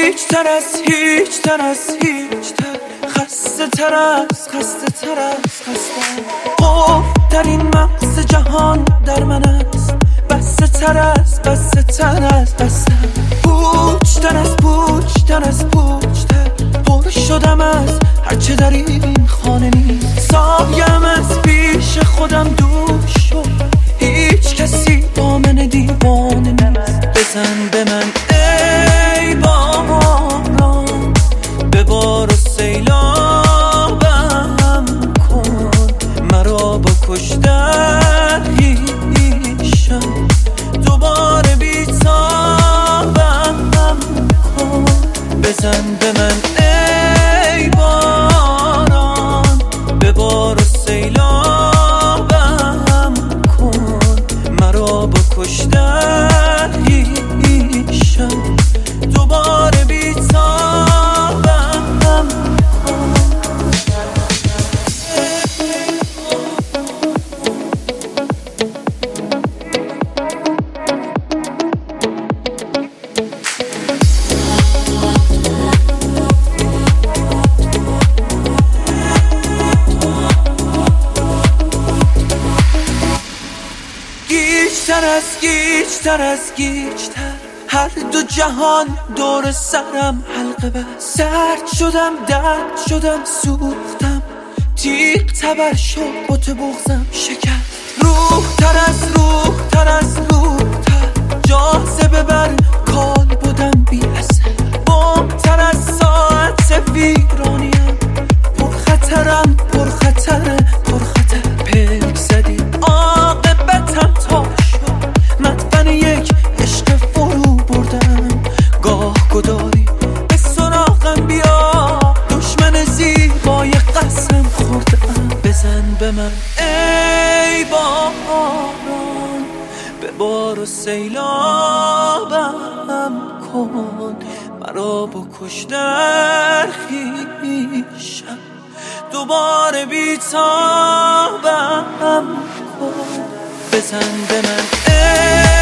هیچ تر خسته تر از خستم در این مغز جهان در من است بسته تر از بستم پوچ تر پر شدم از هرچه در این خانه نیست سایم از پیش خودم دور شد هیچ کسی با من دیوانه نیست بزن به من ای باران ببار و سیلابم کن مرا با کشتن هیشم دوباره بیتابم کن بزن به من ای باران ببار و سیلابم کن مرا با کشتن هیشم دوباره بیتابم کن گیجتر هر دو جهان دور سرم حلقه بست سرد شدم درد شدم سوختم تیغ تبر شد بت بغزم شکست روح تر جاذبه بر کال بودم بی اثر بمتر از ساعت ویرانیم پرخطرم پرخطر پلک زدی عاقبتم تا شد مدفن یک عشق فرو بردم گاه گداری به سراغم بیا دشمن زیبای قسم خوردم بزن به من ای باران به بار و سیلابم کن مرا با کشتن خویشم دوباره بیتابم کن بزن به من